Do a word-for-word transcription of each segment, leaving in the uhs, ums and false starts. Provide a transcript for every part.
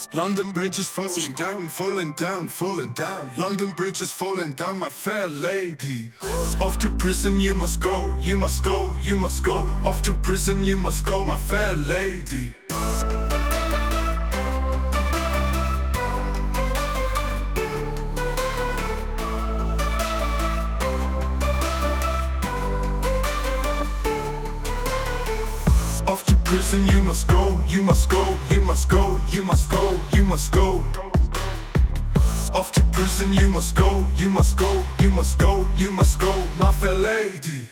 London Bridge is falling down, falling down, falling down. London Bridge is falling down, my fair lady. Off to prison you must go, you must go, you must go. Off to prison you must go, my fair lady. Off to prison you must go, you must go, you must go, you must go, you must go. Off to prison you must go, you must go, you must go, you must go, my fair lady.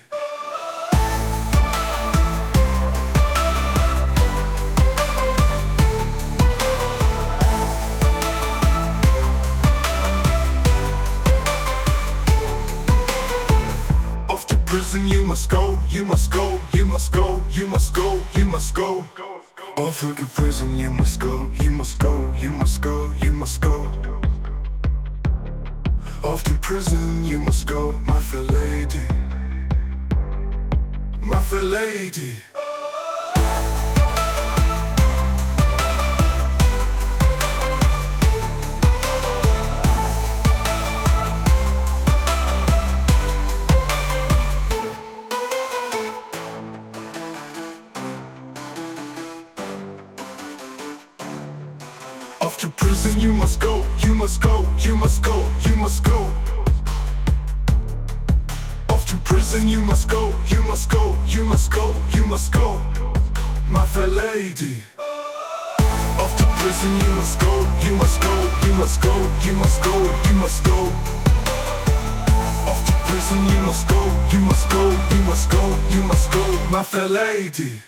Off to prison you must go, you must go, you must go, you must go, you must go. Off to prison you must go, you must go, you must go, you must go. Off to prison you must go, my fair lady, my fair lady. Off to prison you must go, you must go, you must go, you must go. Off to prison you must go, you must go, you must go, you must go, my fair lady. Off to prison you must go, you must go, you must go, you must go, you must go. Off to prison you must go, you must go, you must go, you must go, my fair lady.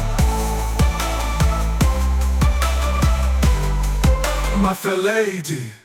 My fair lady.